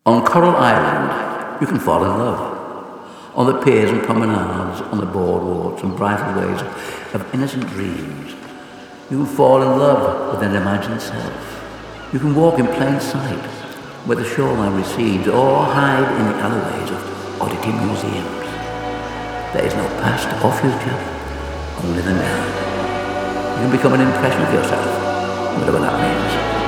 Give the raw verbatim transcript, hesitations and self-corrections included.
On Coral Island, you can fall in love. On the piers and promenades, on the boardwalks and bridal ways of innocent dreams, you can fall in love with an imagined self. You can walk in plain sight where the shoreline recedes, or hide in the alleyways of oddity museums. There is no past or future, only the now. You can become an impression of yourself, whatever that means.